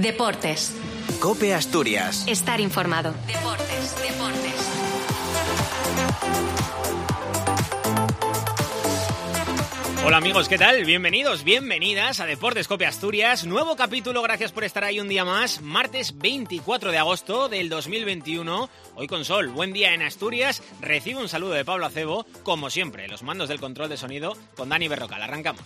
Deportes. COPE Asturias. Estar informado. Deportes. Hola amigos, ¿qué tal? Bienvenidos, bienvenidas a Deportes COPE Asturias. Nuevo capítulo, gracias por estar ahí un día más. Martes 24 de agosto del 2021. Hoy con sol, buen día en Asturias. Recibe un saludo de Pablo Acebo. Como siempre, los mandos del control de sonido con Dani Berrocal. Arrancamos.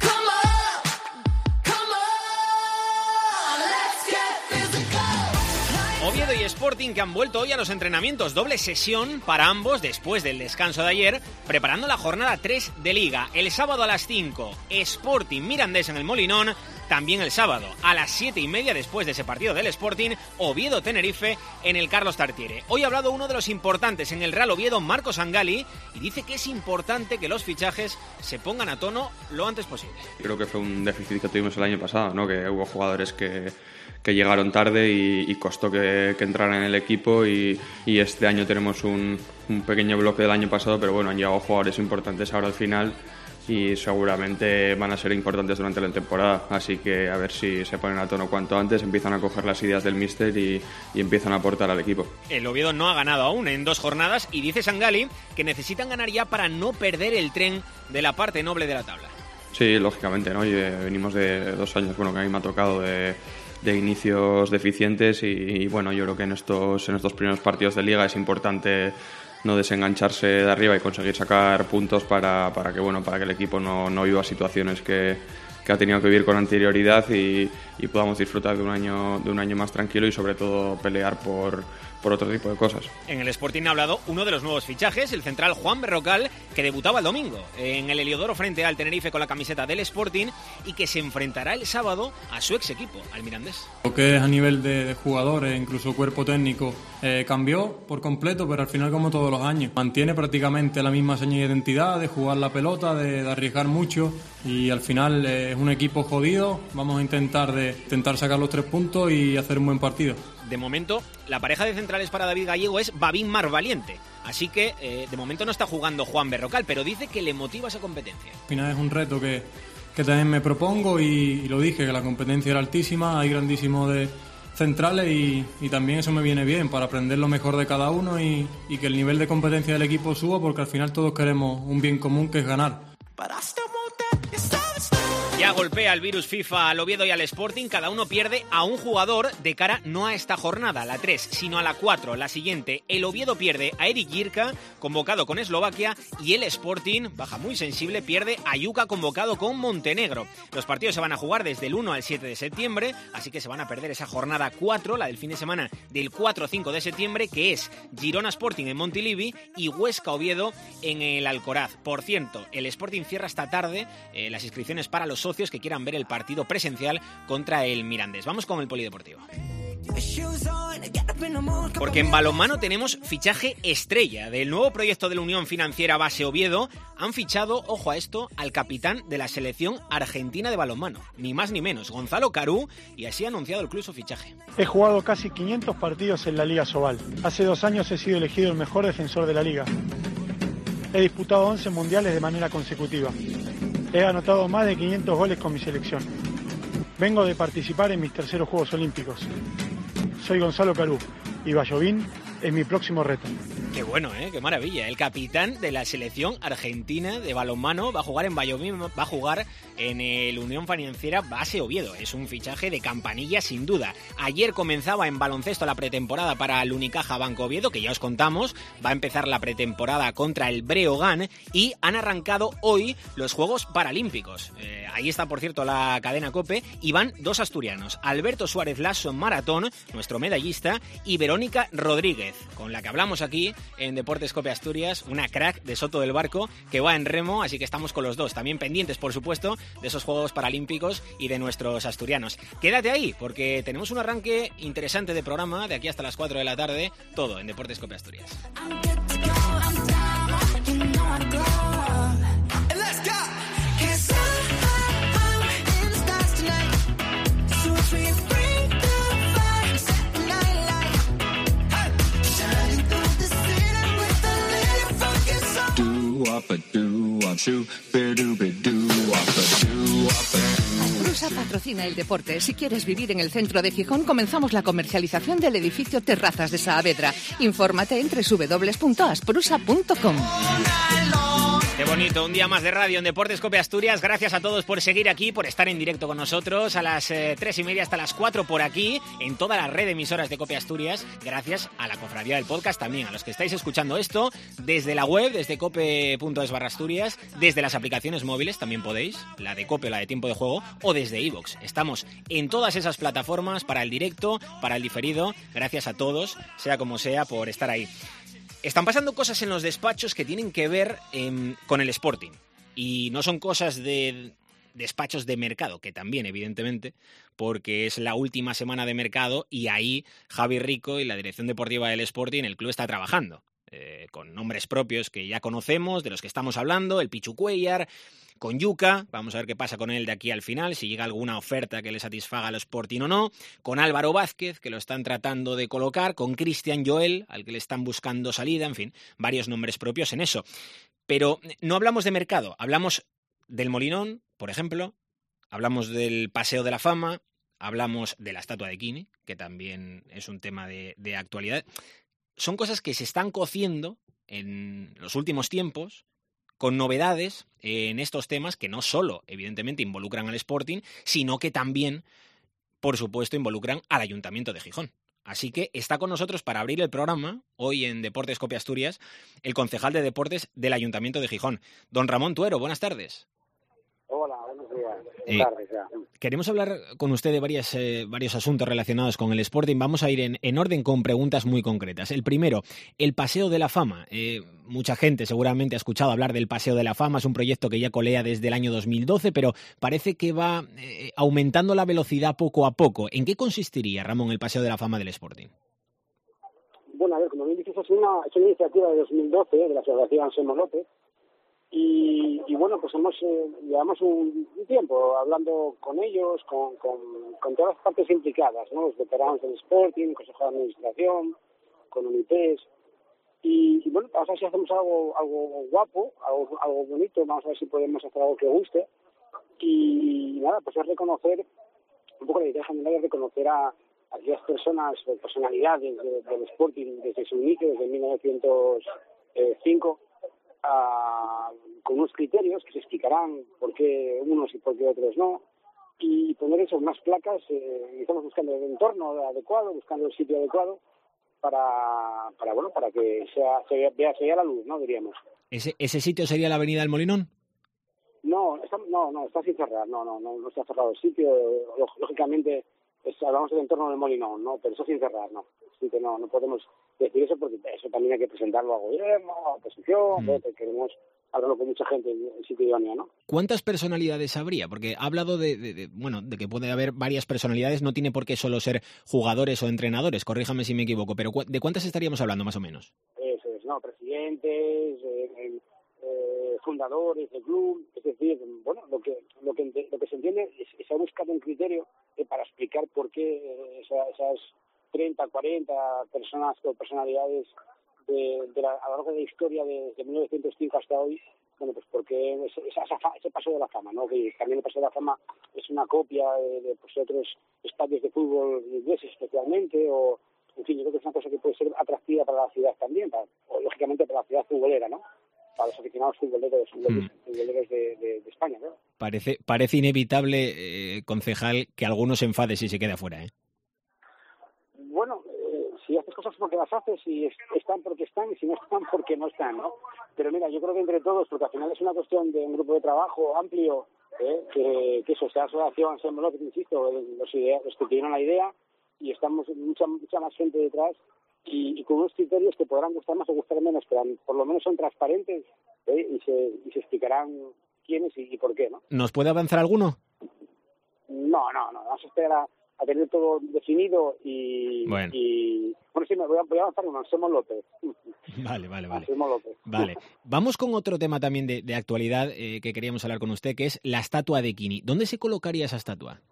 Oviedo y Sporting que han vuelto hoy a los entrenamientos, doble sesión para ambos después del descanso de ayer, preparando la jornada 3 de Liga. El sábado a las 5, Sporting Mirandés en el Molinón, también el sábado a las 7:30 después de ese partido del Sporting, Oviedo Tenerife en el Carlos Tartiere. Hoy ha hablado uno de los importantes en el Real Oviedo, Marco Sangali, y dice que es importante que los fichajes se pongan a tono lo antes posible. Creo que fue un déficit que tuvimos el año pasado, ¿no? Que hubo jugadores que llegaron tarde y costó que entraran en el equipo y este año tenemos un pequeño bloque del año pasado, pero bueno, han llegado jugadores importantes ahora al final y seguramente van a ser importantes durante la temporada, así que a ver si se ponen a tono cuanto antes, empiezan a coger las ideas del míster y empiezan a aportar al equipo. El Oviedo no ha ganado aún en 2 jornadas y dice Sangali que necesitan ganar ya para no perder el tren de la parte noble de la tabla. Sí, lógicamente, ¿no? Y venimos de 2 años, bueno, que a mí me ha tocado de inicios deficientes y bueno, yo creo que en estos primeros partidos de Liga es importante no desengancharse de arriba y conseguir sacar puntos para que el equipo no viva situaciones que ha tenido que vivir con anterioridad y podamos disfrutar de un año más tranquilo y sobre todo pelear por otro tipo de cosas. En el Sporting ha hablado uno de los nuevos fichajes, el central Juan Berrocal, que debutaba el domingo en el Heliodoro frente al Tenerife con la camiseta del Sporting y que se enfrentará el sábado a su ex equipo, al Mirandés. Lo que es a nivel de jugadores, incluso cuerpo técnico, cambió por completo, pero al final como todos los años. Mantiene prácticamente la misma seña de identidad, de jugar la pelota, de arriesgar mucho y al final es un equipo jodido. Vamos a intentar sacar los 3 puntos y hacer un buen partido. De momento, la pareja de centrales para David Gallego es Babín Mar Valiente. Así que, de momento no está jugando Juan Berrocal, pero dice que le motiva esa competencia. Al final es un reto que también me propongo y lo dije, que la competencia era altísima, hay grandísimos de centrales y también eso me viene bien para aprender lo mejor de cada uno y que el nivel de competencia del equipo suba, porque al final todos queremos un bien común que es ganar. Ya golpea el virus FIFA al Oviedo y al Sporting, cada uno pierde a un jugador de cara no a esta jornada, la 3, sino a la 4, la siguiente. El Oviedo pierde a Eric Jirka, convocado con Eslovaquia, y el Sporting, baja muy sensible, pierde a Yuka, convocado con Montenegro. Los partidos se van a jugar desde el 1 al 7 de septiembre, así que se van a perder esa jornada 4, la del fin de semana del 4-5 de septiembre, que es Girona Sporting en Montilivi y Huesca Oviedo en el Alcoraz. Por cierto, el Sporting cierra esta tarde las inscripciones para los socios que quieran ver el partido presencial contra el Mirandés. Vamos con el polideportivo. Porque en balonmano tenemos fichaje estrella del nuevo proyecto de la Unión Financiera Base Oviedo. Han fichado, ojo a esto, al capitán de la selección argentina de balonmano, ni más ni menos, Gonzalo Carú, y así ha anunciado el club su fichaje. He jugado casi 500 partidos en la Liga Sobal. Hace 2 años he sido elegido el mejor defensor de la liga. He disputado 11 mundiales de manera consecutiva. He anotado más de 500 goles con mi selección. Vengo de participar en mis 3eros Juegos Olímpicos. Soy Gonzalo Carú y Vallovín es mi próximo reto. Qué bueno, qué maravilla. El capitán de la selección argentina de balonmano va a jugar en Vallovín, va a jugar en el Unión Financiera Base Oviedo. Es un fichaje de campanilla sin duda. Ayer comenzaba en baloncesto la pretemporada para el Unicaja Banco Oviedo, que ya os contamos. Va a empezar la pretemporada contra el Breogán y han arrancado hoy los Juegos Paralímpicos. Ahí está, por cierto, la cadena COPE y van 2 asturianos. Alberto Suárez Lasso en maratón, nuestro medallista, y Verónica Rodríguez, con la que hablamos aquí en Deportes COPE Asturias, una crack de Soto del Barco que va en remo, así que estamos con los dos, también pendientes, por supuesto, de esos Juegos Paralímpicos y de nuestros asturianos. Quédate ahí, porque tenemos un arranque interesante de programa de aquí hasta las 4 de la tarde, todo en Deportes COPE Asturias. Prusa patrocina Patrocina el deporte. Si quieres vivir en el centro de Gijón, comenzamos la comercialización del edificio Terrazas de Saavedra. Infórmate en www.asprusa.com. Qué bonito, un día más de radio en Deportes Cope Asturias. Gracias a todos por seguir aquí, por estar en directo con nosotros a las 3:30 hasta las 4 por aquí, en toda la red de emisoras de Cope Asturias. Gracias a la Cofradía del Podcast también, a los que estáis escuchando esto desde la web, desde cope.es/Asturias, desde las aplicaciones móviles también podéis, la de Cope, la de Tiempo de Juego, o desde iVoox. Estamos en todas esas plataformas para el directo, para el diferido. Gracias a todos, sea como sea, por estar ahí. Están pasando cosas en los despachos que tienen que ver con el Sporting. Y no son cosas de despachos de mercado, que también, evidentemente, porque es la última semana de mercado y ahí Javi Rico y la dirección deportiva del Sporting, el club está trabajando. Con nombres propios que ya conocemos, de los que estamos hablando, el Pichu Cuellar, con Yuka, vamos a ver qué pasa con él de aquí al final, si llega alguna oferta que le satisfaga al Sporting o no, con Álvaro Vázquez, que lo están tratando de colocar, con Cristian Joel, al que le están buscando salida, en fin, varios nombres propios en eso. Pero no hablamos de mercado, hablamos del Molinón, por ejemplo, hablamos del Paseo de la Fama, hablamos de la estatua de Quini, que también es un tema de actualidad. Son cosas que se están cociendo en los últimos tiempos, con novedades en estos temas que no solo, evidentemente, involucran al Sporting, sino que también, por supuesto, involucran al Ayuntamiento de Gijón. Así que está con nosotros para abrir el programa, hoy en Deportes Cope Asturias, el concejal de Deportes del Ayuntamiento de Gijón, don Ramón Tuero. Buenas tardes. Hola, buenos días. Buenas tardes, ya. Queremos hablar con usted de varios asuntos relacionados con el Sporting. Vamos a ir en orden con preguntas muy concretas. El primero, el Paseo de la Fama. Mucha gente seguramente ha escuchado hablar del Paseo de la Fama. Es un proyecto que ya colea desde el año 2012, pero parece que va aumentando la velocidad poco a poco. ¿En qué consistiría, Ramón, el Paseo de la Fama del Sporting? Bueno, a ver, como bien dices, es una iniciativa de 2012 de la Asociación Anselmo López. Y bueno, pues llevamos un tiempo hablando con ellos, con todas las partes implicadas, ¿no? Los veteranos del Sporting, Consejo de Administración, con UNIPES. Y bueno, vamos a ver si hacemos algo guapo, algo bonito, vamos a ver si podemos hacer algo que guste. Y nada, pues es reconocer, un poco la idea general es reconocer a aquellas personalidades del Sporting desde su inicio, desde 1905, con unos criterios que se explicarán por qué unos y por qué otros no, y poner eso, unas placas. Estamos buscando el entorno adecuado, buscando el sitio adecuado para que vea la luz, ¿no? Diríamos. ¿Ese sitio sería la Avenida del Molinón? No, está sin cerrar, no está cerrado el sitio. Lógicamente hablamos del entorno del Molinón, ¿no? Pero eso sin cerrar, no. Así que no podemos decir eso, porque eso también hay que presentarlo al gobierno, a la oposición, porque queremos hablarlo con mucha gente en el sitio idóneo, ¿no? ¿Cuántas personalidades habría? Porque ha hablado de que puede haber varias personalidades, no tiene por qué solo ser jugadores o entrenadores, corríjame si me equivoco, pero ¿de cuántas estaríamos hablando más o menos? Eso es, ¿no? Presidentes, fundadores del club, es decir, bueno, lo que se entiende es que se ha buscado un criterio para explicar por qué esas 30, 40 personas o personalidades a lo largo de la historia desde 1905 hasta hoy, bueno, pues porque ese Paseo de la Fama, ¿no? Que también el Paseo de la Fama es una copia de otros estadios de fútbol ingleses especialmente, o en fin, yo creo que es una cosa que puede ser atractiva para la ciudad también, o lógicamente para la ciudad futbolera, ¿no? Para los aficionados futboleros de España, ¿no? Parece inevitable, concejal, que alguno se enfade si se queda fuera, ¿eh? Bueno, si haces cosas porque las haces, y están porque están, y si no están porque no están, ¿no? Pero mira, yo creo que entre todos, porque al final es una cuestión de un grupo de trabajo amplio, que eso, esta asociación, Anselmo, que insisto, los que tuvieron la idea, y estamos mucha más gente detrás, y con unos criterios que podrán gustar más o gustar menos, pero por lo menos son transparentes, y se explicarán quiénes y por qué, ¿no? ¿Nos puede avanzar alguno? No, vamos a esperar a tener todo definido y bueno, sí, me voy a avanzar con Anselmo López. Vale. Anselmo López. Vale. Vamos con otro tema también de actualidad que queríamos hablar con usted, que es la estatua de Quini. ¿Dónde se colocaría esa estatua?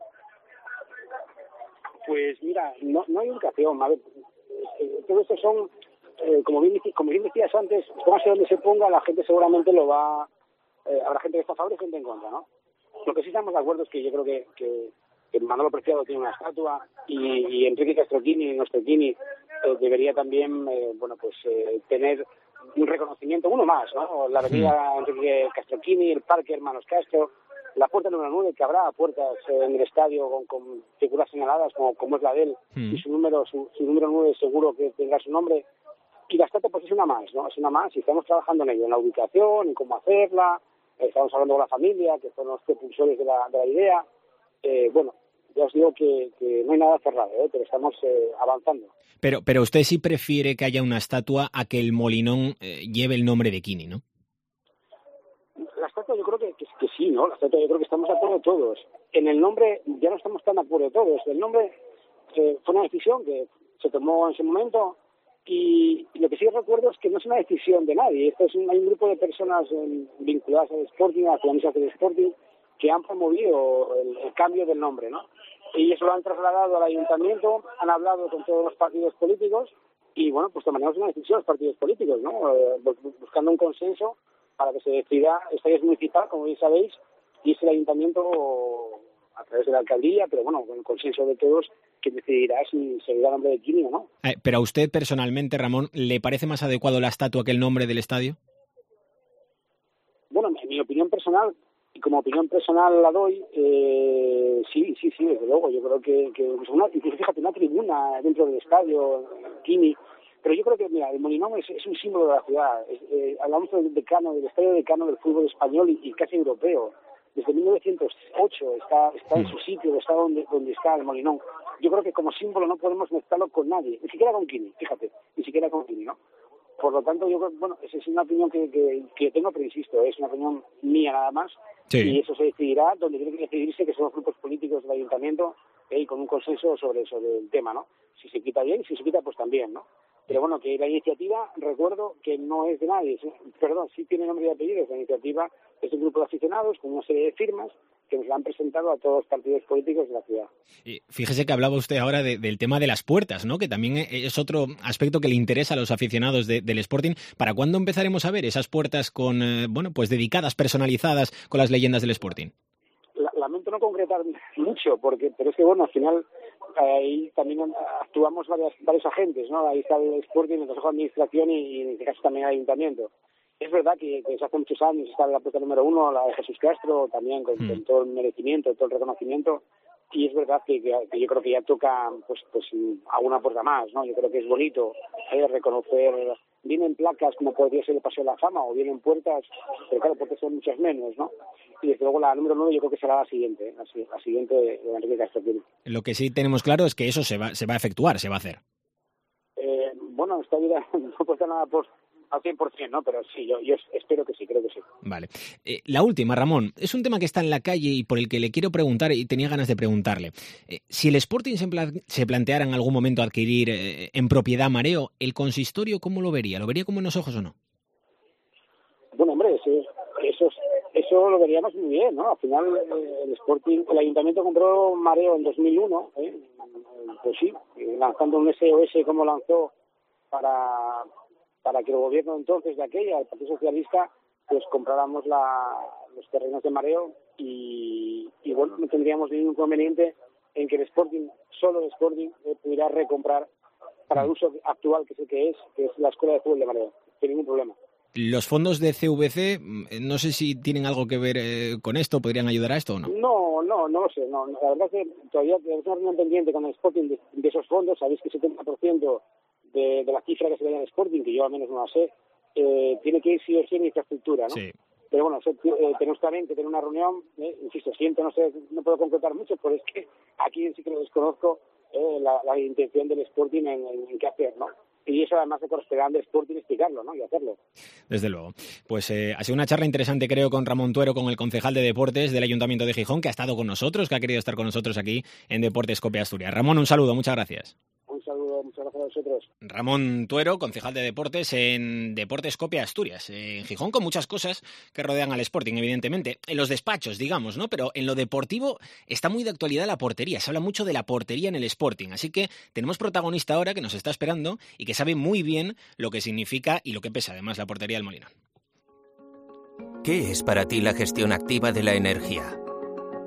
Pues mira, no hay ubicación. A ver, todo esto son, como bien decías antes, póngase donde se ponga, la gente seguramente habrá gente que está a favor y gente en contra, ¿no? Lo que sí estamos de acuerdo es que yo creo que Manolo Preciado tiene una estatua y Enrique Castroquini, nuestro Quini, debería también tener un reconocimiento, uno más, ¿no? La avenida Enrique Castroquini, el Parque Hermanos Castro, la puerta número 9, que habrá puertas en el estadio con figuras señaladas como es la de él, y su número 9 seguro que tendrá su nombre. Y la estatua pues es una más, ¿no? Es una más y estamos trabajando en ello, en la ubicación, en cómo hacerla, estamos hablando con la familia, que son los propulsores de la idea. Ya os digo que no hay nada cerrado, pero estamos avanzando. Pero usted sí prefiere que haya una estatua a que el Molinón lleve el nombre de Quini, ¿no? La estatua yo creo que sí, ¿no? La estatua yo creo que estamos de acuerdo todos. En el nombre ya no estamos tan de acuerdo todos. El nombre fue una decisión que se tomó en ese momento y lo que sí recuerdo es que no es una decisión de nadie. Hay un grupo de personas vinculadas al Sporting, a las accionistas del Sporting, que han promovido el cambio del nombre, ¿no? Y eso lo han trasladado al ayuntamiento, han hablado con todos los partidos políticos y, bueno, pues tomaremos una decisión los partidos políticos, ¿no? Buscando un consenso para que se decida. Esta es municipal, como bien sabéis, y es el ayuntamiento a través de la alcaldía, pero bueno, con el consenso de todos, que decidirá si se le da el nombre de Quini o no. Pero a usted personalmente, Ramón, ¿le parece más adecuado la estatua que el nombre del estadio? Bueno, en mi opinión personal, y como opinión personal la doy, sí, desde luego. Yo creo que incluso fíjate, una tribuna dentro del estadio, Quini, pero yo creo que, mira, el Molinón es un símbolo de la ciudad. Hablamos del estadio decano del fútbol español y casi europeo. Desde 1908 está en su sitio, está donde está el Molinón. Yo creo que como símbolo no podemos mezclarlo con nadie, ni siquiera con Quini, fíjate, ni siquiera con Quini, ¿no? Por lo tanto, yo creo, bueno, esa es una opinión que tengo, pero insisto, es una opinión mía nada más. Sí. Y eso se decidirá donde tiene que decidirse, que son los grupos políticos del ayuntamiento, y con un consenso sobre el tema, ¿no? Si se quita bien, si se quita, pues también, ¿no? Pero bueno, que la iniciativa, recuerdo que no es de nadie, sí tiene nombre y apellidos. La iniciativa es un grupo de aficionados con una serie de firmas que nos la han presentado a todos los partidos políticos de la ciudad. Fíjese que hablaba usted ahora del tema de las puertas, ¿no? Que también es otro aspecto que le interesa a los aficionados del Sporting. ¿Para cuándo empezaremos a ver esas puertas con, pues dedicadas, personalizadas con las leyendas del Sporting? Lamento no concretar mucho, pero es que, bueno, al final ahí también actuamos varios agentes, ¿no? Ahí está el Sporting, el Consejo de Administración y en este caso también el Ayuntamiento. Es verdad que desde hace muchos años está la puerta número 1, la de Jesús Castro, también con todo el merecimiento, todo el reconocimiento, y es verdad que yo creo que ya toca pues alguna puerta más, ¿no? Yo creo que es bonito reconocer, vienen placas como podría ser el Paseo de la Fama o vienen puertas, pero claro, porque son muchas menos, ¿no? Y desde luego la número 9 yo creo que será la siguiente de Enrique Castro. Lo que sí tenemos claro es que eso se va a efectuar, se va a hacer. Bueno, esta vida no cuesta nada al 100%, ¿no? Pero sí, yo espero que sí, creo que sí. Vale. La última, Ramón, es un tema que está en la calle y por el que le quiero preguntar y tenía ganas de preguntarle. Si el Sporting se planteara en algún momento adquirir en propiedad Mareo, ¿el consistorio cómo lo vería? ¿Lo vería con buenos ojos o no? Bueno, hombre, eso lo veríamos muy bien, ¿no? Al final el Sporting, el Ayuntamiento compró Mareo en 2001, pues sí, lanzando un SOS como lanzó para que el gobierno entonces de aquella, el Partido Socialista, pues compráramos los terrenos de Mareo y bueno, no tendríamos ningún inconveniente en que el Sporting, solo el Sporting, pudiera recomprar para el uso actual que es la Escuela de Fútbol de Mareo, sin ningún problema. ¿Los fondos de CVC, no sé si tienen algo que ver con esto, podrían ayudar a esto o no? No lo sé, no. La verdad es que todavía tenemos una reunión pendiente con el Sporting de esos fondos. Sabéis que el 70% de la cifra que se da en el Sporting, que yo al menos no la sé, tiene que ir sí o sí en infraestructura, ¿no? Sí. Pero bueno, tenemos también que tener una reunión, insisto, no puedo concretar mucho, pero es que aquí sí que lo desconozco la intención del Sporting en qué hacer, ¿no? Y eso además de corresponder al Sporting explicarlo, ¿no? Y hacerlo. Desde luego. Pues ha sido una charla interesante, creo, con Ramón Tuero, con el concejal de Deportes del Ayuntamiento de Gijón, que ha estado con nosotros, que ha querido estar con nosotros aquí en Deportes Copia Asturias. Ramón, un saludo, muchas gracias. Un saludo, muchas gracias a vosotros. Ramón Tuero, concejal de Deportes en Deportes Copia Asturias, en Gijón, con muchas cosas que rodean al Sporting, evidentemente. En los despachos, digamos, ¿no? Pero en lo deportivo está muy de actualidad la portería. Se habla mucho de la portería en el Sporting. Así que tenemos protagonista ahora que nos está esperando y que sabe muy bien lo que significa y lo que pesa, además, la portería del Molinón. ¿Qué es para ti la gestión activa de la energía?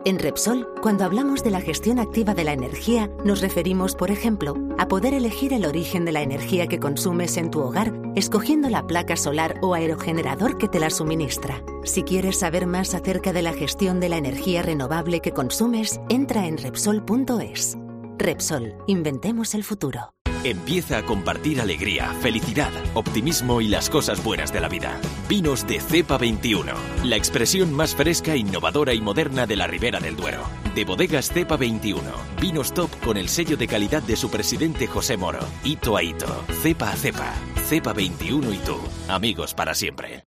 En Repsol, cuando hablamos de la gestión activa de la energía, nos referimos, por ejemplo, a poder elegir el origen de la energía que consumes en tu hogar, escogiendo la placa solar o aerogenerador que te la suministra. Si quieres saber más acerca de la gestión de la energía renovable que consumes, entra en Repsol.es. Repsol, inventemos el futuro. Empieza a compartir alegría, felicidad, optimismo y las cosas buenas de la vida. Vinos de Cepa 21, la expresión más fresca, innovadora y moderna de la Ribera del Duero. De Bodegas Cepa 21, vinos top con el sello de calidad de su presidente José Moro. Hito a hito, cepa a cepa, Cepa 21 y tú, amigos para siempre.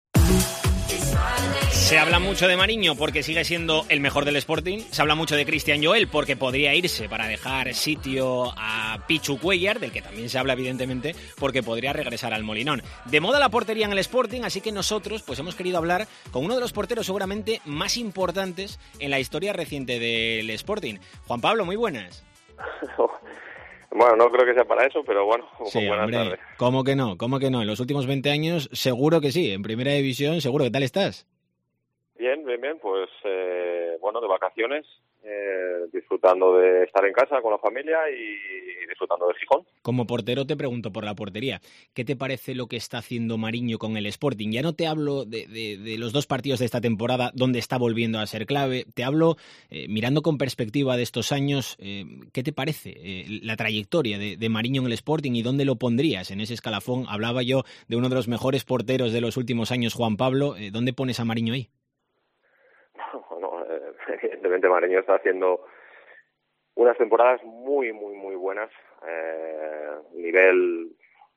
Se habla mucho de Mariño porque sigue siendo el mejor del Sporting. Se habla mucho de Cristian Joel porque podría irse para dejar sitio a Pichu Cuéllar, del que también se habla evidentemente, porque podría regresar al Molinón. De moda la portería en el Sporting, así que nosotros pues hemos querido hablar con uno de los porteros seguramente más importantes en la historia reciente del Sporting. Juan Pablo, muy buenas. Bueno, no creo que sea para eso, pero bueno, sí, buenas hombre, tardes. ¿Cómo que no? ¿Cómo que no? En los últimos 20 años seguro que sí. En Primera División seguro. ¿Qué tal estás? Bien, pues bueno, de vacaciones, disfrutando de estar en casa con la familia y disfrutando de Gijón. Como portero te pregunto por la portería. ¿Qué te parece lo que está haciendo Mariño con el Sporting? Ya no te hablo de los 2 partidos de esta temporada donde está volviendo a ser clave. Te hablo, mirando con perspectiva de estos años, ¿qué te parece la trayectoria de Mariño en el Sporting y dónde lo pondrías en ese escalafón? Hablaba yo de uno de los mejores porteros de los últimos años, Juan Pablo. ¿Dónde pones a Mariño ahí? Bueno, evidentemente Mariño está haciendo unas temporadas muy buenas, nivel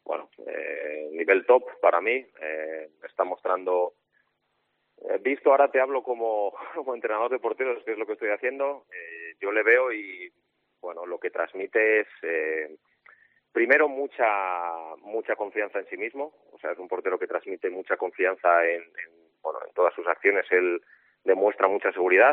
top para mí. Está mostrando, visto ahora te hablo como entrenador de porteros, que es lo que estoy haciendo. Yo le veo y bueno, lo que transmite es primero mucha confianza en sí mismo. O sea, es un portero que transmite mucha confianza en todas sus acciones. Él demuestra mucha seguridad,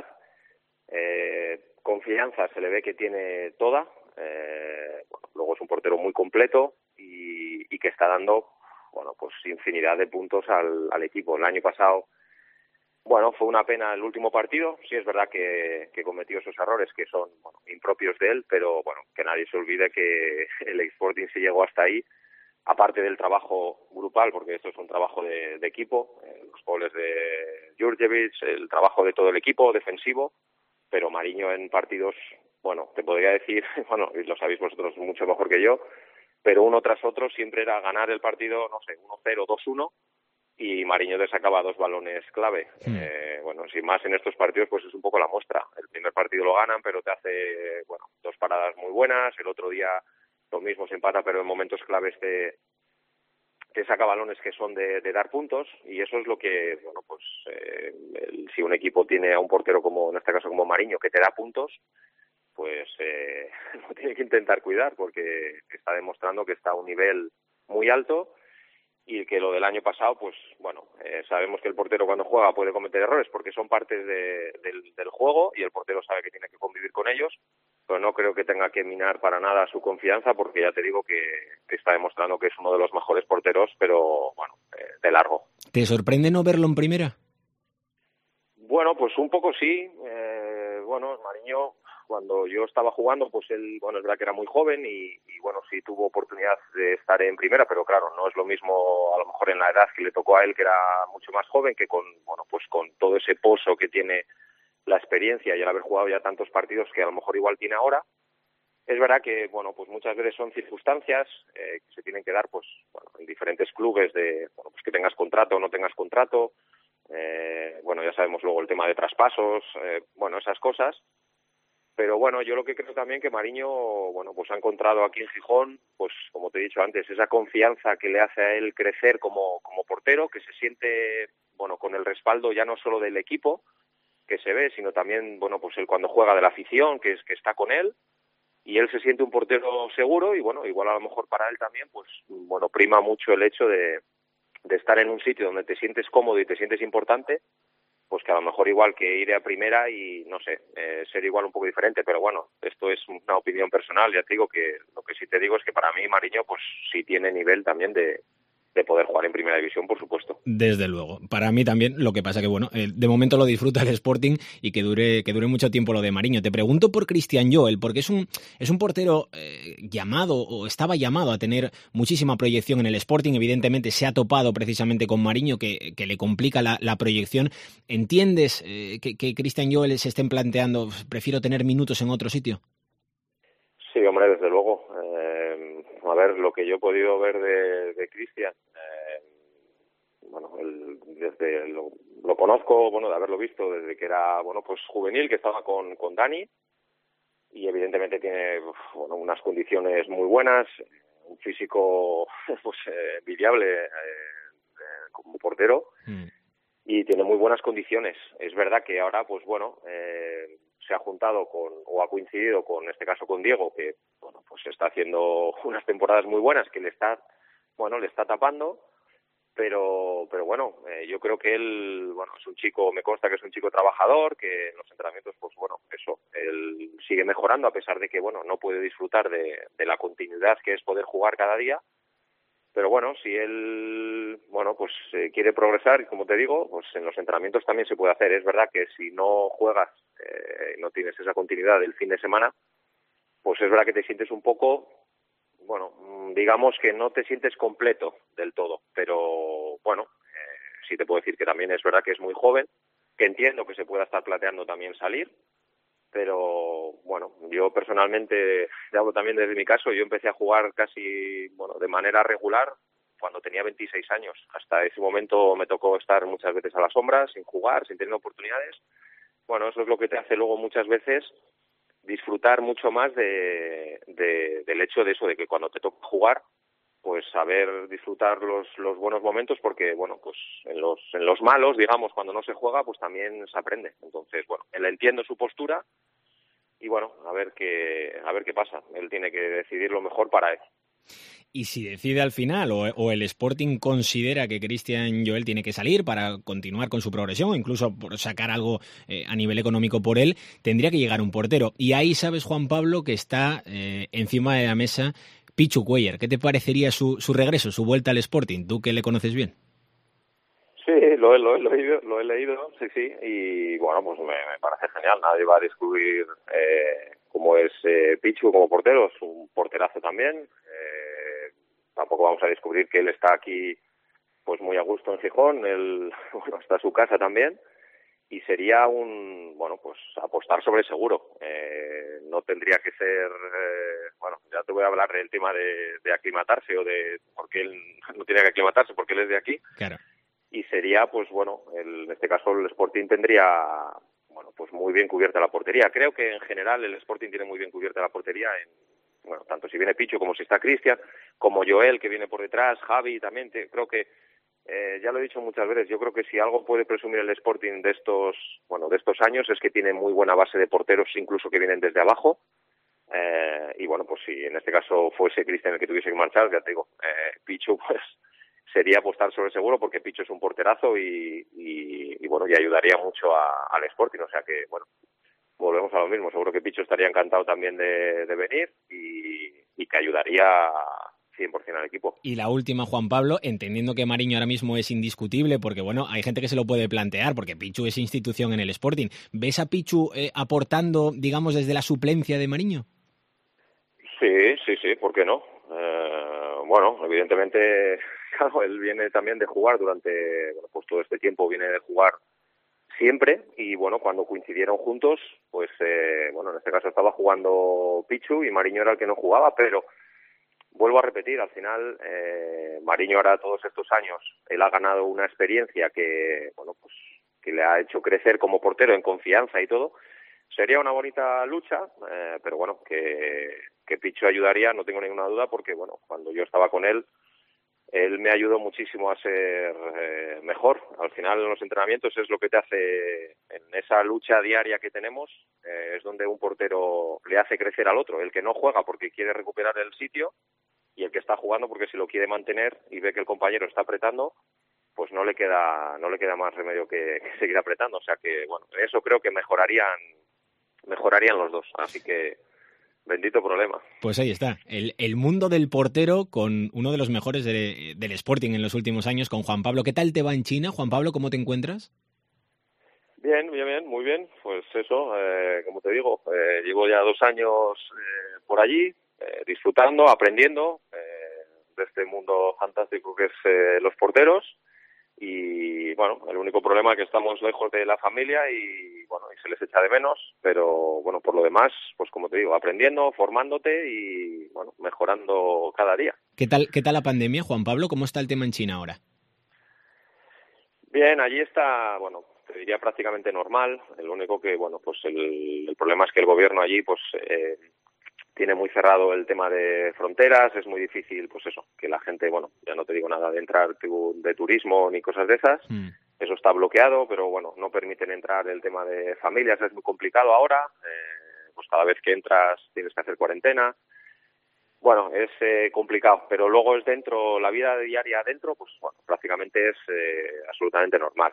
confianza se le ve que tiene toda, luego es un portero muy completo y que está dando pues infinidad de puntos al equipo. El año pasado fue una pena el último partido. Sí es verdad que cometió esos errores que son impropios de él, pero que nadie se olvide que el Sporting se llegó hasta ahí, aparte del trabajo grupal, porque esto es un trabajo de equipo, los goles de Jurjevic, el trabajo de todo el equipo defensivo, pero Mariño en partidos, te podría decir, y lo sabéis vosotros mucho mejor que yo, pero uno tras otro siempre era ganar el partido, 1-0, 2-1, y Mariño te sacaba 2 balones clave. Sin más en estos partidos, pues es un poco la muestra. El primer partido lo ganan, pero te hace, 2 paradas muy buenas, el otro día lo mismo, se empata, pero en momentos claves te saca balones que son de dar puntos, y eso es lo que, si un equipo tiene a un portero como, en este caso como Mariño, que te da puntos, pues lo tiene que intentar cuidar, porque está demostrando que está a un nivel muy alto, y que lo del año pasado, sabemos que el portero cuando juega puede cometer errores, porque son partes del juego, y el portero sabe que tiene que convivir con ellos, pero no creo que tenga que minar para nada su confianza, porque ya te digo que está demostrando que es uno de los mejores porteros, pero de largo. ¿Te sorprende no verlo en primera? Pues un poco sí. Mariño, cuando yo estaba jugando, pues él, es verdad que era muy joven y sí tuvo oportunidad de estar en primera, pero claro, no es lo mismo a lo mejor en la edad que le tocó a él, que era mucho más joven, que con todo ese pozo que tiene la experiencia y el haber jugado ya tantos partidos que a lo mejor igual tiene ahora. Es verdad que, muchas veces son circunstancias que se tienen que dar, en diferentes clubes de, que tengas contrato o no tengas contrato. Ya sabemos luego el tema de traspasos, esas cosas. Pero yo lo que creo también que Mariño, ha encontrado aquí en Gijón, como te he dicho antes, esa confianza que le hace a él crecer como portero, que se siente, con el respaldo ya no solo del equipo, que se ve, sino también, él cuando juega de la afición, que está con él, y él se siente un portero seguro, y igual a lo mejor para él también, prima mucho el hecho de estar en un sitio donde te sientes cómodo y te sientes importante, que a lo mejor igual que ir a primera y, ser igual un poco diferente, pero esto es una opinión personal. Ya te digo que lo que sí te digo es que para mí Mariño, sí tiene nivel también de poder jugar en Primera División, por supuesto. Desde luego. Para mí también, lo que pasa que, bueno, de momento lo disfruta el Sporting y que dure mucho tiempo lo de Mariño. Te pregunto por Cristian Joel, porque es un portero llamado, o estaba llamado a tener muchísima proyección en el Sporting. Evidentemente se ha topado precisamente con Mariño, que le complica la proyección. ¿Entiendes que Cristian Joel se estén planteando, prefiero tener minutos en otro sitio? Sí, hombre, desde luego. A ver, lo que yo he podido ver de Cristian, bueno, desde lo conozco, bueno, de haberlo visto desde que era, bueno, pues juvenil, que estaba con Dani, y evidentemente tiene, bueno, unas condiciones muy buenas, un físico pues envidiable como portero, y tiene muy buenas condiciones. Es verdad que ahora, pues bueno, se ha juntado o ha coincidido con, en este caso, con Diego, que, bueno, pues está haciendo unas temporadas muy buenas que le está tapando, pero bueno, yo creo que él, bueno, es un chico, me consta que es un chico trabajador, que en los entrenamientos, pues bueno, eso, él sigue mejorando a pesar de que, bueno, no puede disfrutar de la continuidad que es poder jugar cada día. Pero bueno, si él, bueno, pues quiere progresar, y como te digo, pues en los entrenamientos también se puede hacer. Es verdad que si no juegas, no tienes esa continuidad del fin de semana, pues es verdad que te sientes un poco, bueno, digamos que no te sientes completo del todo. Pero bueno, sí te puedo decir que también es verdad que es muy joven, que entiendo que se pueda estar planteando también salir. Pero bueno, yo personalmente, te hablo también desde mi caso, yo empecé a jugar casi, bueno, de manera regular cuando tenía 26 años. Hasta ese momento me tocó estar muchas veces a la sombra, sin jugar, sin tener oportunidades. Bueno, eso es lo que te hace luego muchas veces disfrutar mucho más del hecho de eso, de que cuando te toca jugar, pues saber disfrutar los buenos momentos, porque bueno, pues en los malos, digamos, cuando no se juega, pues también se aprende. Entonces, bueno, él entiende su postura y bueno, a ver qué pasa. Él tiene que decidir lo mejor para él. Y si decide al final o el Sporting considera que Cristian Joel tiene que salir para continuar con su progresión o incluso por sacar algo a nivel económico por él, tendría que llegar un portero. Y ahí sabes, Juan Pablo, que está encima de la mesa Pichu Cuéllar. ¿Qué te parecería su regreso, su vuelta al Sporting? Tú que le conoces bien. Sí, lo he leído, sí, y bueno, pues me parece genial. Nadie va a descubrir cómo es Pichu como portero, es un porterazo también. Tampoco vamos a descubrir que él está aquí pues muy a gusto en Gijón, él, bueno, está su casa también, y sería pues apostar sobre seguro. No tendría que ser, bueno, ya te voy a hablar del tema de aclimatarse o de porque él no tiene que aclimatarse porque él es de aquí. Claro. Y sería, pues bueno, en este caso el Sporting tendría, bueno, pues muy bien cubierta la portería. Creo que en general el Sporting tiene muy bien cubierta la portería bueno, tanto si viene Pichu como si está Cristian, como Joel, que viene por detrás, Javi también, creo que, ya lo he dicho muchas veces, yo creo que si algo puede presumir el Sporting de estos años es que tiene muy buena base de porteros, incluso que vienen desde abajo, y bueno, pues si en este caso fuese Cristian el que tuviese que marchar, ya te digo, Pichu pues sería apostar sobre seguro porque Pichu es un porterazo y bueno, y ayudaría mucho al Sporting, o sea que, bueno, volvemos a lo mismo. Seguro que Pichu estaría encantado también de venir y que ayudaría 100% al equipo. Y la última, Juan Pablo, entendiendo que Mariño ahora mismo es indiscutible, porque bueno, hay gente que se lo puede plantear, porque Pichu es institución en el Sporting. ¿Ves a Pichu aportando, digamos, desde la suplencia de Mariño? Sí, ¿por qué no? Bueno, evidentemente, claro, él viene también de jugar durante, bueno, pues todo este tiempo viene de jugar siempre, y bueno, cuando coincidieron juntos, pues bueno, en este caso estaba jugando Pichu y Mariño era el que no jugaba, pero vuelvo a repetir, al final Mariño ahora todos estos años, él ha ganado una experiencia que, bueno, pues que le ha hecho crecer como portero en confianza y todo. Sería una bonita lucha, pero bueno, que Pichu ayudaría, no tengo ninguna duda, porque bueno, cuando yo estaba con él me ayudó muchísimo a ser mejor. Al final en los entrenamientos es lo que te hace, en esa lucha diaria que tenemos, es donde un portero le hace crecer al otro, el que no juega porque quiere recuperar el sitio y el que está jugando porque si lo quiere mantener y ve que el compañero está apretando, pues no le queda más remedio que seguir apretando. O sea que bueno, eso creo que mejorarían los dos, así que bendito problema. Pues ahí está, el mundo del portero con uno de los mejores del Sporting en los últimos años, con Juan Pablo. ¿Qué tal te va en China? Juan Pablo, ¿cómo te encuentras? Bien, muy bien. Pues eso, como te digo, llevo ya 2 años por allí, disfrutando, aprendiendo de este mundo fantástico que es los porteros. Y bueno, el único problema es que estamos lejos de la familia y bueno, y se les echa de menos, pero bueno, por lo demás, pues como te digo, aprendiendo, formándote y bueno, mejorando cada día. ¿Qué tal la pandemia, Juan Pablo? ¿Cómo está el tema en China ahora? Bien, allí está, bueno, te diría prácticamente normal. El único que, bueno, pues el problema es que el gobierno allí, pues tiene muy cerrado el tema de fronteras, es muy difícil, pues eso, que la gente, bueno, ya no te digo nada de entrar de turismo ni cosas de esas, eso está bloqueado, pero bueno, no permiten entrar el tema de familias, es muy complicado ahora, pues cada vez que entras tienes que hacer cuarentena, bueno, es complicado, pero luego es dentro, la vida diaria adentro, pues bueno, prácticamente es absolutamente normal.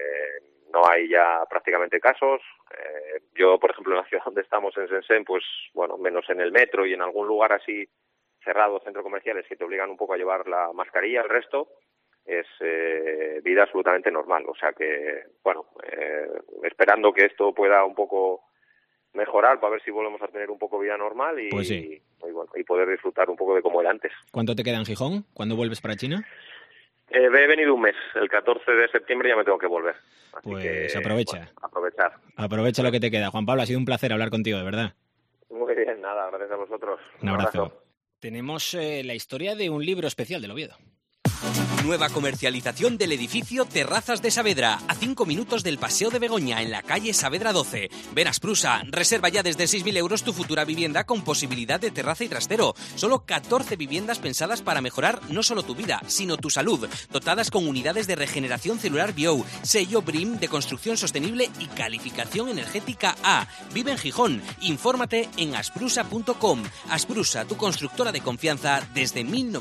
No hay ya prácticamente casos. Yo, por ejemplo, en la ciudad donde estamos, en Shenzhen, pues bueno, menos en el metro y en algún lugar así cerrado, centros comerciales, que te obligan un poco a llevar la mascarilla, el resto es vida absolutamente normal. O sea que, bueno, esperando que esto pueda un poco mejorar para ver si volvemos a tener un poco vida normal y, pues sí. y poder disfrutar un poco de como era antes. ¿Cuánto te queda en Gijón? ¿Cuándo vuelves para China? He venido un mes, el 14 de septiembre ya me tengo que volver. Así pues que, aprovecha. Bueno, aprovechar. Aprovecha lo que te queda. Juan Pablo, ha sido un placer hablar contigo, de verdad. Muy bien, nada, gracias a vosotros. Un abrazo. Tenemos la historia de un libro especial del Oviedo. Nueva comercialización del edificio Terrazas de Saavedra, a 5 minutos del Paseo de Begoña, en la calle Saavedra 12. Ven a Asprusa, reserva ya desde 6.000 euros tu futura vivienda con posibilidad de terraza y trastero. Solo 14 viviendas pensadas para mejorar no solo tu vida, sino tu salud. Dotadas con unidades de regeneración celular Bio, sello BREEAM de construcción sostenible y calificación energética A. Vive en Gijón. Infórmate en asprusa.com. Asprusa, tu constructora de confianza desde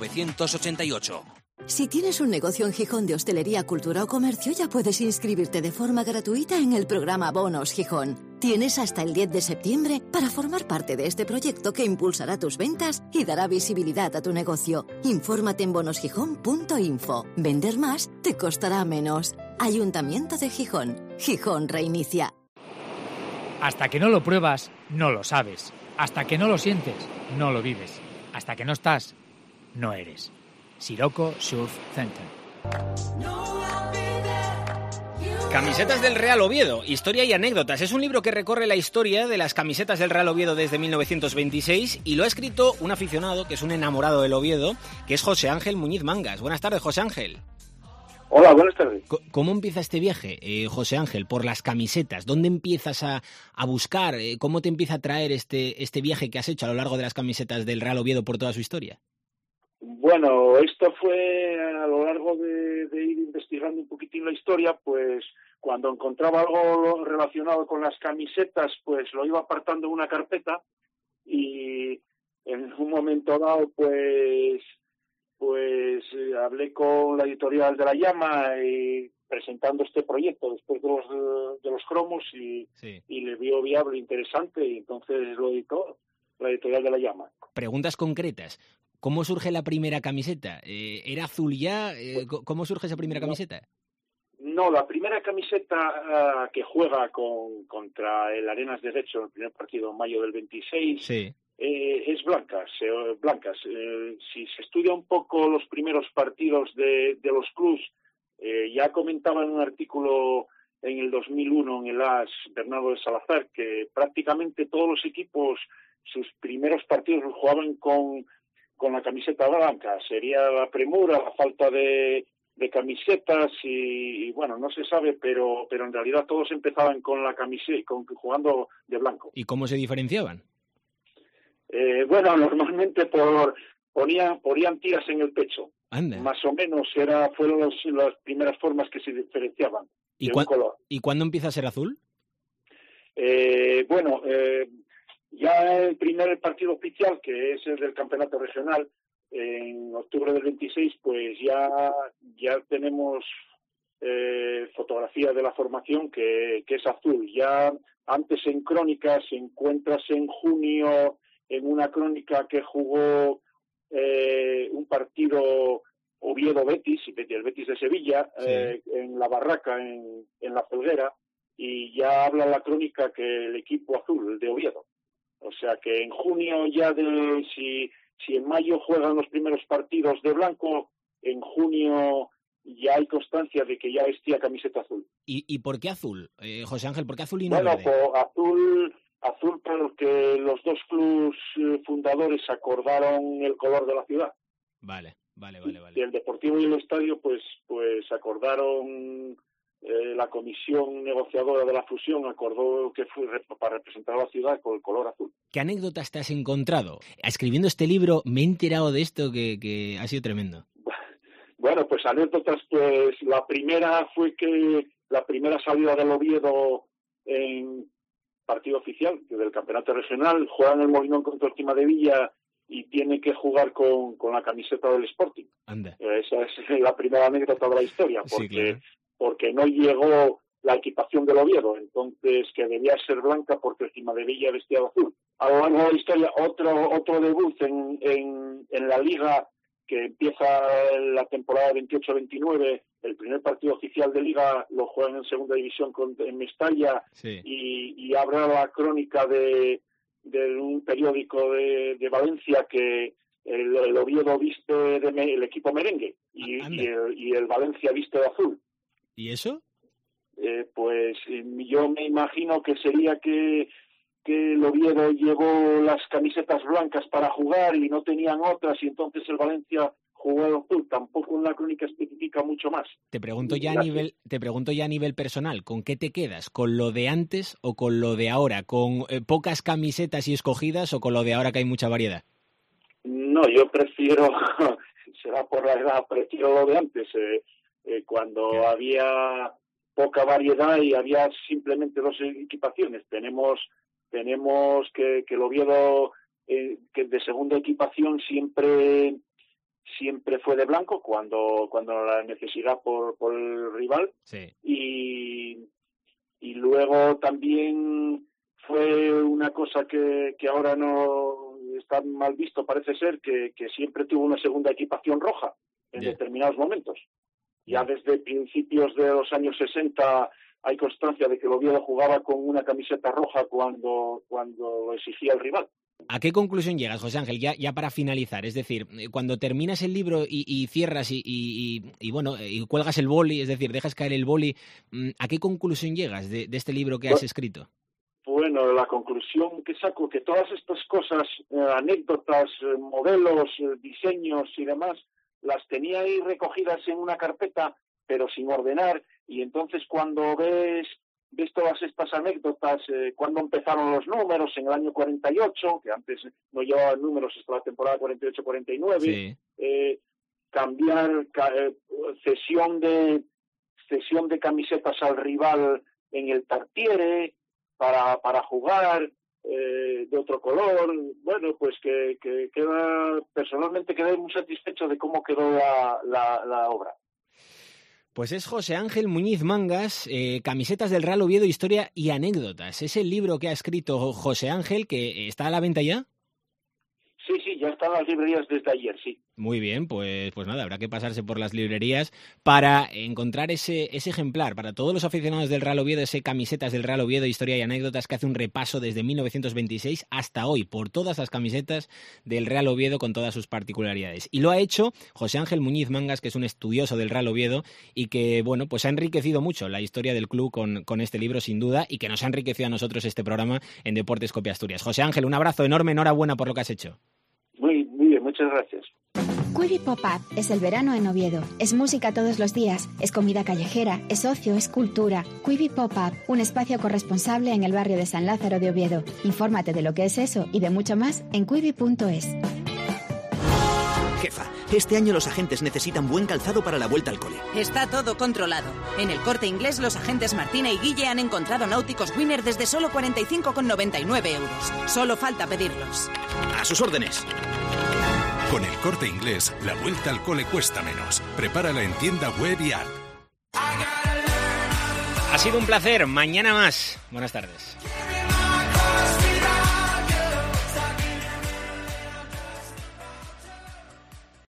1988. Si tienes un negocio en Gijón de hostelería, cultura o comercio, ya puedes inscribirte de forma gratuita en el programa Bonos Gijón. Tienes hasta el 10 de septiembre para formar parte de este proyecto que impulsará tus ventas y dará visibilidad a tu negocio. Infórmate en bonosgijón.info. Vender más te costará menos. Ayuntamiento de Gijón. Gijón reinicia. Hasta que no lo pruebas, no lo sabes. Hasta que no lo sientes, no lo vives. Hasta que no estás, no eres. Siroco Surf Center. Camisetas del Real Oviedo, historia y anécdotas. Es un libro que recorre la historia de las camisetas del Real Oviedo desde 1926 y lo ha escrito un aficionado que es un enamorado del Oviedo, que es José Ángel Muñiz Mangas. Buenas tardes, José Ángel. Hola, buenas tardes. ¿Cómo empieza este viaje, José Ángel, por las camisetas? ¿Dónde empiezas a buscar? ¿Cómo te empieza a traer este viaje que has hecho a lo largo de las camisetas del Real Oviedo por toda su historia? Bueno, esto fue a lo largo de ir investigando un poquitín la historia, pues cuando encontraba algo relacionado con las camisetas, pues lo iba apartando en una carpeta y en un momento dado, pues hablé con la editorial de La Llama y presentando este proyecto después de los cromos y le vio viable, interesante, y entonces lo editó la editorial de La Llama. Preguntas concretas. ¿Cómo surge la primera camiseta? ¿Era azul ya? ¿Cómo surge esa primera camiseta? No, la primera camiseta que juega contra el Arenas de Derecho en el primer partido en mayo del 26 es blancas. Si se estudia un poco los primeros partidos de los clubs, ya comentaba en un artículo en el 2001 en el AS Bernardo de Salazar que prácticamente todos los equipos sus primeros partidos los jugaban con la camiseta blanca. Sería la premura, la falta de camisetas y bueno, no se sabe, pero en realidad todos empezaban con la camiseta, jugando de blanco. ¿Y cómo se diferenciaban? Bueno, normalmente ponían tiras en el pecho. Anda. Más o menos fueron las primeras formas que se diferenciaban. ¿Y cuándo empieza a ser azul? Ya el primer partido oficial, que es el del campeonato regional, en octubre del 26, pues ya tenemos fotografía de la formación que es azul. Ya antes en crónicas encuentras en junio en una crónica que jugó un partido Oviedo-Betis, el Betis de Sevilla, en la Barraca, en la Felguera, y ya habla la crónica que el equipo azul, el de Oviedo. O sea que en junio ya, si en mayo juegan los primeros partidos de blanco, en junio ya hay constancia de que ya vestía camiseta azul. ¿Y por qué azul, José Ángel? ¿Por qué azul y no verde? Azul porque los dos clubes fundadores acordaron el color de la ciudad. Vale. Y el Deportivo y el Estadio pues acordaron, la comisión negociadora de la fusión acordó que fue para representar a la ciudad con el color azul. ¿Qué anécdotas te has encontrado? Escribiendo este libro me he enterado de esto que ha sido tremendo. Bueno, pues anécdotas, pues la primera fue que la primera salida del Oviedo en partido oficial del campeonato regional, juega en el Molinón contra el Cimadevilla y tiene que jugar con la camiseta del Sporting. Anda. Esa es la primera anécdota de la historia, porque, sí, claro, porque no llegó la equipación del Oviedo, entonces que debía ser blanca porque el Cimadevilla vestía de azul. A lo largo de la historia, otro debut en la Liga, que empieza la temporada 28-29, el primer partido oficial de Liga lo juegan en segunda división en Mestalla, sí, y habrá la crónica de un periódico de Valencia que el Oviedo viste el equipo merengue y el Valencia viste de azul. ¿Y eso? Pues yo me imagino que sería que el Oviedo llevó las camisetas blancas para jugar y no tenían otras, y entonces el Valencia jugó de azul. Tampoco en la crónica especifica mucho más. Te pregunto ya a nivel personal, ¿con qué te quedas? ¿Con lo de antes o con lo de ahora? ¿Con pocas camisetas y escogidas o con lo de ahora que hay mucha variedad? No, yo prefiero, será por la edad, prefiero lo de antes, cuando había poca variedad y había simplemente dos equipaciones. Tenemos que el Oviedo, que de segunda equipación siempre fue de blanco cuando la necesidad por el rival. Sí. Y luego también fue una cosa que ahora no está mal visto, parece ser, que siempre tuvo una segunda equipación roja en determinados momentos. Ya desde principios de los años 60 hay constancia de que el Oviedo jugaba con una camiseta roja cuando lo exigía el rival. ¿A qué conclusión llegas, José Ángel, ya para finalizar? Es decir, cuando terminas el libro y cierras y cuelgas el boli, es decir, dejas caer el boli, ¿a qué conclusión llegas de este libro que has escrito? Bueno, la conclusión que saco, que todas estas cosas, anécdotas, modelos, diseños y demás, las tenía ahí recogidas en una carpeta, pero sin ordenar, y entonces cuando ves todas estas anécdotas, cuando empezaron los números en el año 48, que antes no llevaban números hasta la temporada 48-49, sí, cambiar cesión de camisetas al rival en el Tartiere para jugar de otro color. Bueno, pues que personalmente quedé muy satisfecho de cómo quedó la obra. Pues es José Ángel Muñiz Mangas, Camisetas del Real Oviedo, Historia y Anécdotas. Es el libro que ha escrito José Ángel, que está a la venta ya. Sí, ya están las librerías desde ayer, sí. Muy bien, pues nada, habrá que pasarse por las librerías para encontrar ese ejemplar. Para todos los aficionados del Real Oviedo, ese Camisetas del Real Oviedo, Historia y Anécdotas, que hace un repaso desde 1926 hasta hoy por todas las camisetas del Real Oviedo con todas sus particularidades. Y lo ha hecho José Ángel Muñiz Mangas, que es un estudioso del Real Oviedo y que, bueno, pues ha enriquecido mucho la historia del club con este libro, sin duda, y que nos ha enriquecido a nosotros este programa en Deportes Copia Asturias. José Ángel, un abrazo enorme, enhorabuena por lo que has hecho. Muy bien, muchas gracias. Quibi Pop-Up es el verano en Oviedo. Es música todos los días, es comida callejera, es ocio, es cultura. Quibi Pop-Up, un espacio corresponsable en el barrio de San Lázaro de Oviedo. Infórmate de lo que es eso y de mucho más en quibi.es. Jefa, este año los agentes necesitan buen calzado para la vuelta al cole. Está todo controlado. En el Corte Inglés, los agentes Martina y Guille han encontrado náuticos Winner desde solo 45,99 €. Solo falta pedirlos. A sus órdenes. Con el Corte Inglés, la vuelta al cole cuesta menos. Prepárala en tienda web y app. Ha sido un placer. Mañana más. Buenas tardes.